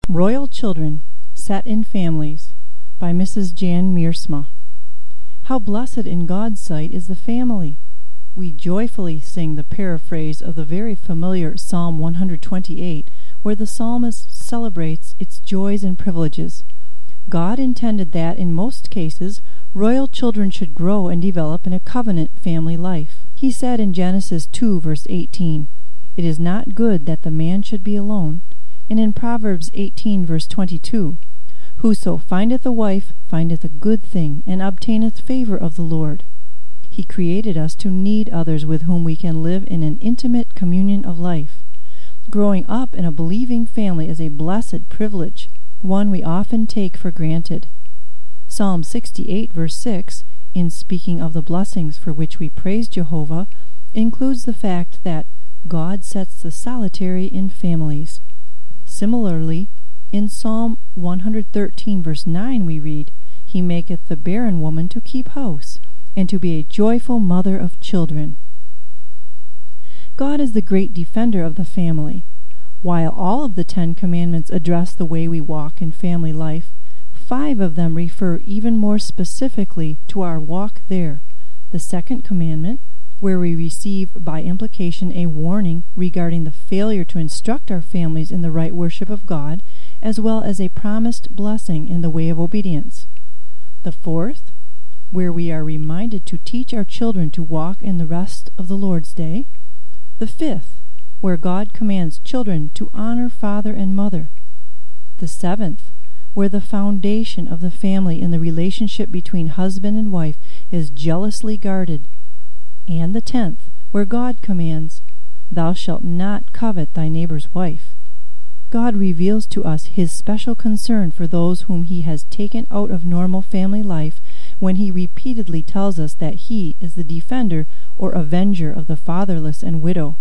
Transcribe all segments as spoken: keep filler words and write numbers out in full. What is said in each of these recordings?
Royal Children Set in Families by Missus Jan Meersma. How blessed in God's sight is the family! We joyfully sing the paraphrase of the very familiar Psalm one hundred twenty-eight, where the psalmist celebrates its joys and privileges. God intended that, in most cases, royal children should grow and develop in a covenant family life. He said in Genesis two, verse eighteen, "It is not good that the man should be alone," and in Proverbs eighteen, verse twenty-two, "Whoso findeth a wife findeth a good thing, and obtaineth favor of the Lord." He created us to need others with whom we can live in an intimate communion of life. Growing up in a believing family is a blessed privilege, one we often take for granted. Psalm sixty-eight, verse six, in speaking of the blessings for which we praise Jehovah, includes the fact that God sets the solitary in families. Similarly, in Psalm one hundred thirteen, verse nine, we read, "He maketh the barren woman to keep house, and to be a joyful mother of children." God is the great defender of the family. While all of the Ten Commandments address the way we walk in family life, five of them refer even more specifically to our walk there. The second commandment, where we receive by implication a warning regarding the failure to instruct our families in the right worship of God, as well as a promised blessing in the way of obedience. The fourth, where we are reminded to teach our children to walk in the rest of the Lord's Day. The fifth, where God commands children to honor father and mother. The seventh, where the foundation of the family in the relationship between husband and wife is jealously guarded. And the tenth, where God commands, "Thou shalt not covet thy neighbor's wife." God reveals to us his special concern for those whom he has taken out of normal family life when he repeatedly tells us that he is the defender or avenger of the fatherless and widow.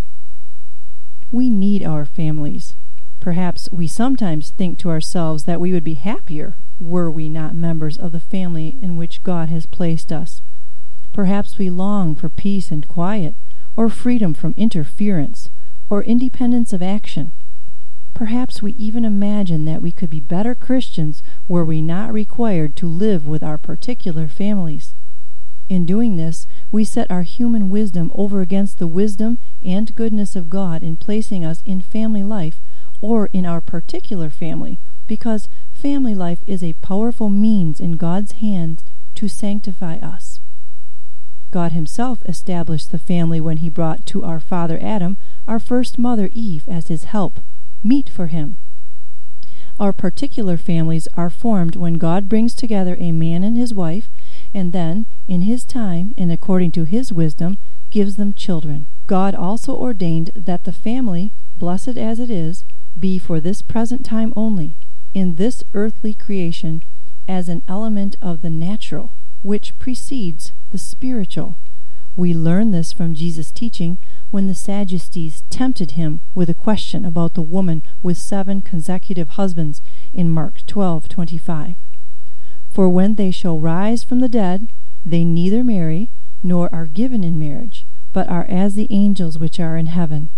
We need our families. Perhaps we sometimes think to ourselves that we would be happier were we not members of the family in which God has placed us. Perhaps we long for peace and quiet, or freedom from interference, or independence of action. Perhaps we even imagine that we could be better Christians were we not required to live with our particular families. In doing this, we set our human wisdom over against the wisdom and goodness of God in placing us in family life or in our particular family, because family life is a powerful means in God's hands to sanctify us. God himself established the family when he brought to our father Adam our first mother Eve as his help, meet for him. Our particular families are formed when God brings together a man and his wife, and then, in his time and according to his wisdom, gives them children. God also ordained that the family, blessed as it is, be for this present time only, in this earthly creation, as an element of the natural, which precedes the spiritual. We learn this from Jesus' teaching when the Sadducees tempted him with a question about the woman with seven consecutive husbands in Mark twelve twenty-five. "For when they shall rise from the dead, they neither marry, nor are given in marriage, but are as the angels which are in heaven."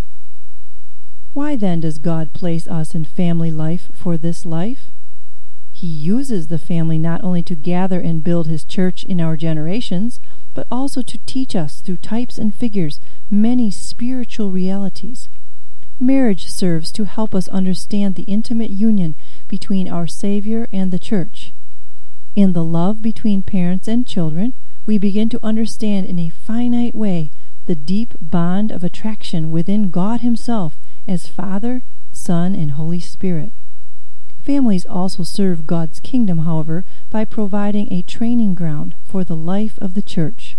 Why then does God place us in family life for this life? He uses the family not only to gather and build his church in our generations, but also to teach us through types and figures many spiritual realities. Marriage serves to help us understand the intimate union between our Savior and the church. In the love between parents and children, we begin to understand in a finite way the deep bond of attraction within God himself as Father, Son, and Holy Spirit. Families also serve God's kingdom, however, by providing a training ground for the life of the church.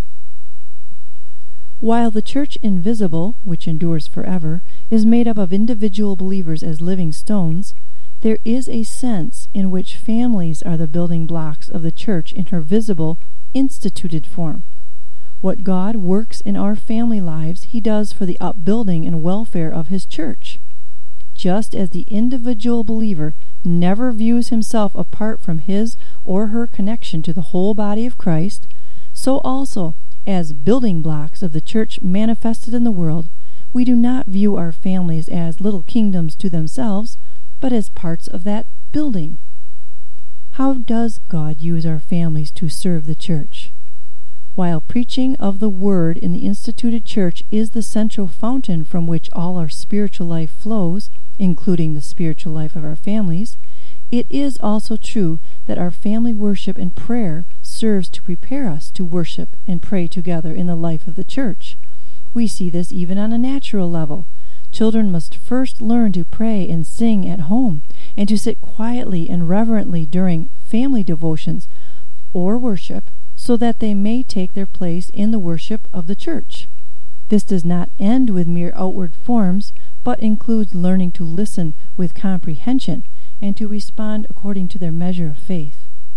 While the church invisible, which endures forever, is made up of individual believers as living stones, there is a sense in which families are the building blocks of the church in her visible, instituted form. What God works in our family lives, he does for the upbuilding and welfare of his church. Just as the individual believer never views himself apart from his or her connection to the whole body of Christ, so also, as building blocks of the church manifested in the world, we do not view our families as little kingdoms to themselves, but as parts of that building. How does God use our families to serve the church? While preaching of the Word in the instituted church is the central fountain from which all our spiritual life flows, including the spiritual life of our families, it is also true that our family worship and prayer serves to prepare us to worship and pray together in the life of the church. We see this even on a natural level. Children must first learn to pray and sing at home, and to sit quietly and reverently during family devotions or worship, so that they may take their place in the worship of the church. This does not end with mere outward forms, but includes learning to listen with comprehension and to respond according to their measure of faith.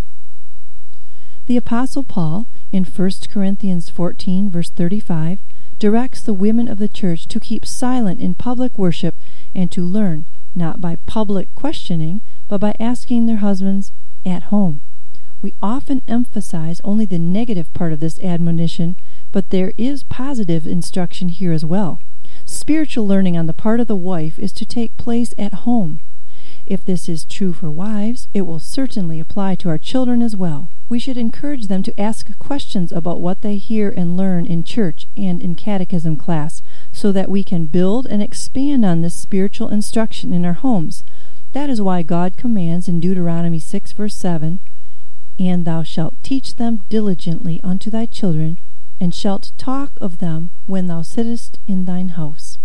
The Apostle Paul, in First Corinthians fourteen, verse thirty-five, directs the women of the church to keep silent in public worship and to learn, not by public questioning, but by asking their husbands at home. We often emphasize only the negative part of this admonition, but there is positive instruction here as well. Spiritual learning on the part of the wife is to take place at home. If this is true for wives, it will certainly apply to our children as well. We should encourage them to ask questions about what they hear and learn in church and in catechism class, so that we can build and expand on this spiritual instruction in our homes. That is why God commands in Deuteronomy six, verse seven, "And thou shalt teach them diligently unto thy children, and shalt talk of them when thou sittest in thine house."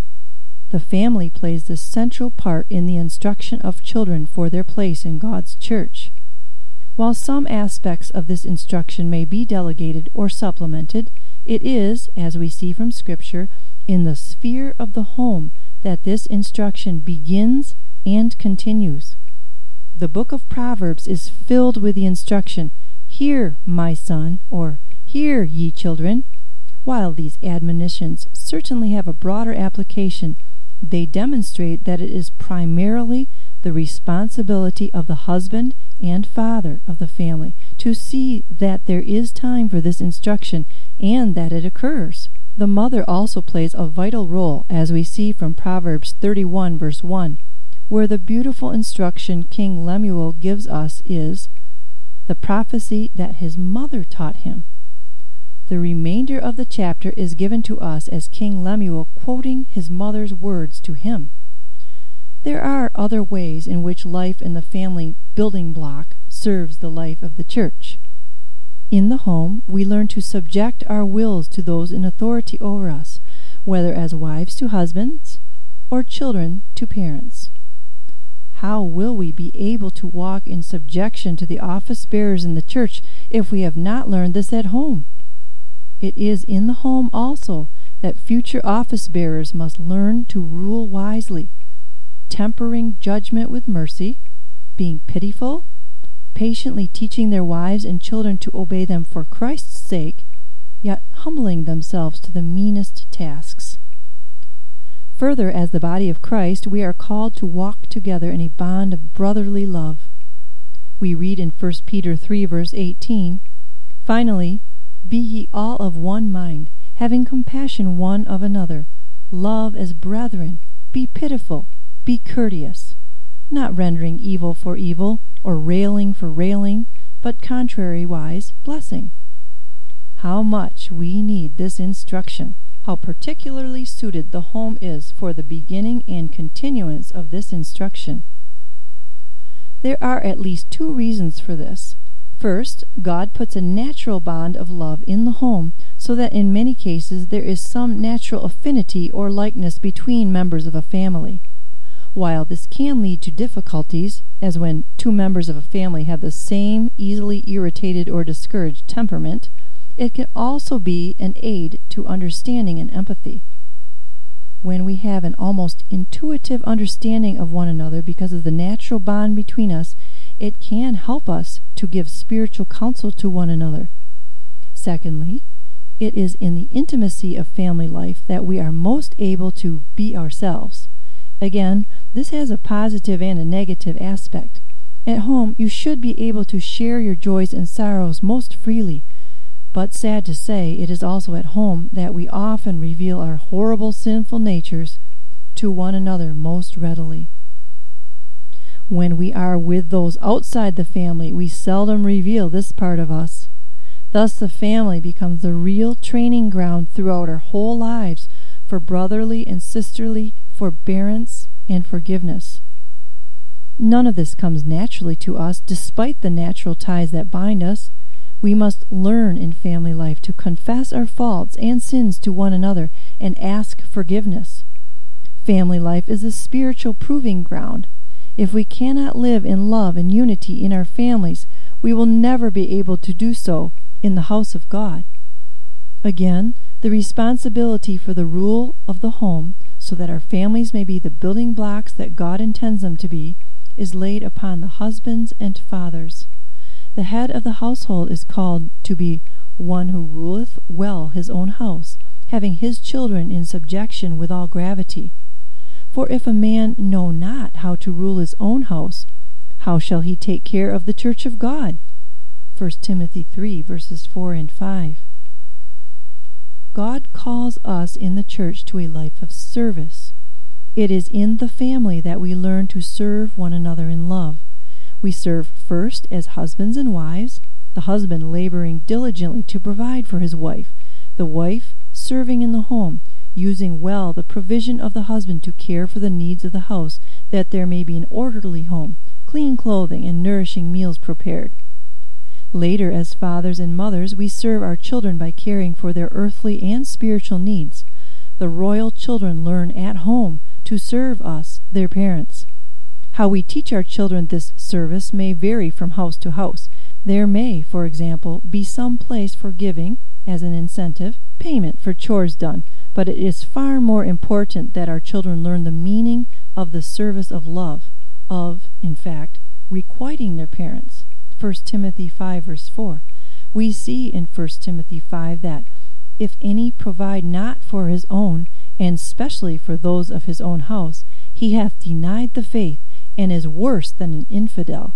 The family plays the central part in the instruction of children for their place in God's church. While some aspects of this instruction may be delegated or supplemented, it is, as we see from Scripture, in the sphere of the home that this instruction begins and continues. The book of Proverbs is filled with the instruction, "Hear, my son," or "Hear, ye children." While these admonitions certainly have a broader application, they demonstrate that it is primarily the responsibility of the husband and father of the family to see that there is time for this instruction and that it occurs. The mother also plays a vital role, as we see from Proverbs thirty-one, verse one, where the beautiful instruction King Lemuel gives us is the prophecy that his mother taught him. The remainder of the chapter is given to us as King Lemuel quoting his mother's words to him. There are other ways in which life in the family building block serves the life of the church. In the home, we learn to subject our wills to those in authority over us, whether as wives to husbands or children to parents. How will we be able to walk in subjection to the office bearers in the church if we have not learned this at home? It is in the home also that future office bearers must learn to rule wisely, tempering judgment with mercy, being pitiful, patiently teaching their wives and children to obey them for Christ's sake, yet humbling themselves to the meanest tasks. Further, as the body of Christ, we are called to walk together in a bond of brotherly love. We read in First Peter three, verse eighteen, "Finally, be ye all of one mind, having compassion one of another. Love as brethren. Be pitiful. Be courteous, not rendering evil for evil, or railing for railing, but contrariwise blessing." How much we need this instruction! How particularly suited the home is for the beginning and continuance of this instruction. There are at least two reasons for this. First, God puts a natural bond of love in the home, so that in many cases there is some natural affinity or likeness between members of a family. While this can lead to difficulties, as when two members of a family have the same easily irritated or discouraged temperament, it can also be an aid to understanding and empathy. When we have an almost intuitive understanding of one another because of the natural bond between us, it can help us to give spiritual counsel to one another. Secondly, it is in the intimacy of family life that we are most able to be ourselves. Again, this has a positive and a negative aspect. At home, you should be able to share your joys and sorrows most freely, but sad to say, it is also at home that we often reveal our horrible sinful natures to one another most readily. When we are with those outside the family, we seldom reveal this part of us. Thus the family becomes the real training ground throughout our whole lives for brotherly and sisterly forbearance and forgiveness. None of this comes naturally to us, despite the natural ties that bind us. We must learn in family life to confess our faults and sins to one another and ask forgiveness. Family life is a spiritual proving ground. If we cannot live in love and unity in our families, we will never be able to do so in the house of God. Again, the responsibility for the rule of the home, so that our families may be the building blocks that God intends them to be, is laid upon the husbands and fathers. The head of the household is called to be one who ruleth well his own house, having his children in subjection with all gravity. For if a man know not how to rule his own house, how shall he take care of the church of God? First Timothy three, verses four and five. God calls us in the church to a life of service. It is in the family that we learn to serve one another in love. We serve first as husbands and wives, the husband laboring diligently to provide for his wife, the wife serving in the home, using well the provision of the husband to care for the needs of the house, that there may be an orderly home, clean clothing, and nourishing meals prepared. Later, as fathers and mothers, we serve our children by caring for their earthly and spiritual needs. The royal children learn at home to serve us, their parents. How we teach our children this service may vary from house to house. There may, for example, be some place for giving, as an incentive, payment for chores done, but it is far more important that our children learn the meaning of the service of love, of, in fact, requiting their parents. First Timothy five, verse four. We see in First Timothy five that, if any provide not for his own, and specially for those of his own house, he hath denied the faith, and is worse than an infidel.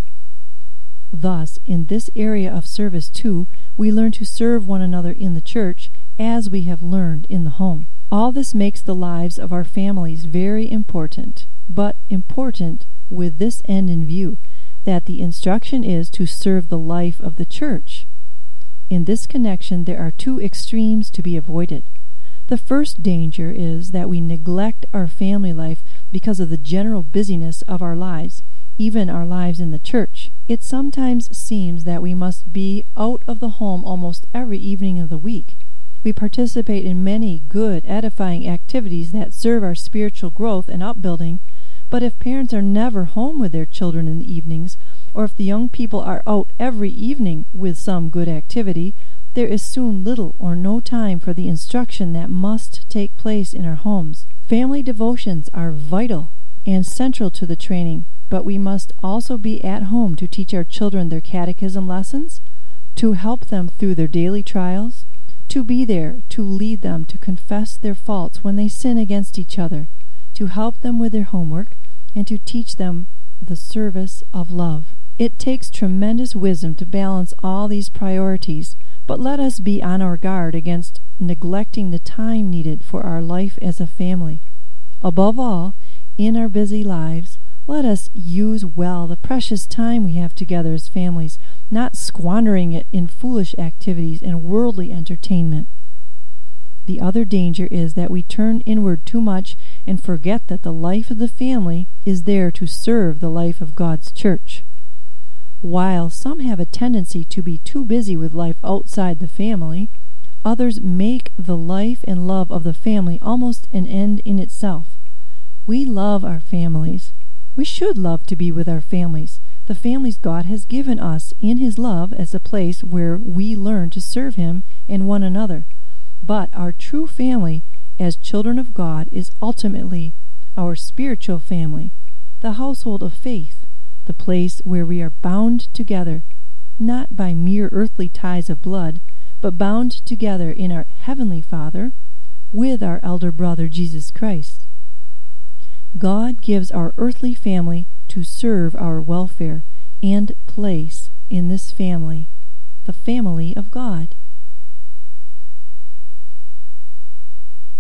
Thus, in this area of service too, we learn to serve one another in the church, as we have learned in the home. All this makes the lives of our families very important, but important with this end in view, that the instruction is to serve the life of the church. In this connection, there are two extremes to be avoided. The first danger is that we neglect our family life because of the general busyness of our lives, even our lives in the church. It sometimes seems that we must be out of the home almost every evening of the week. We participate in many good, edifying activities that serve our spiritual growth and upbuilding, but if parents are never home with their children in the evenings, or if the young people are out every evening with some good activity, there is soon little or no time for the instruction that must take place in our homes. Family devotions are vital and central to the training, but we must also be at home to teach our children their catechism lessons, to help them through their daily trials, to be there to lead them to confess their faults when they sin against each other, to help them with their homework, and to teach them the service of love. It takes tremendous wisdom to balance all these priorities, but let us be on our guard against neglecting the time needed for our life as a family. Above all, in our busy lives, let us use well the precious time we have together as families, not squandering it in foolish activities and worldly entertainment. The other danger is that we turn inward too much and forget that the life of the family is there to serve the life of God's church. While some have a tendency to be too busy with life outside the family, others make the life and love of the family almost an end in itself. We love our families. We should love to be with our families, the families God has given us in His love as a place where we learn to serve Him and one another. But our true family, as children of God, is ultimately our spiritual family, the household of faith, the place where we are bound together, not by mere earthly ties of blood, but bound together in our Heavenly Father with our elder brother Jesus Christ. God gives our earthly family to serve our welfare and place in this family, the family of God.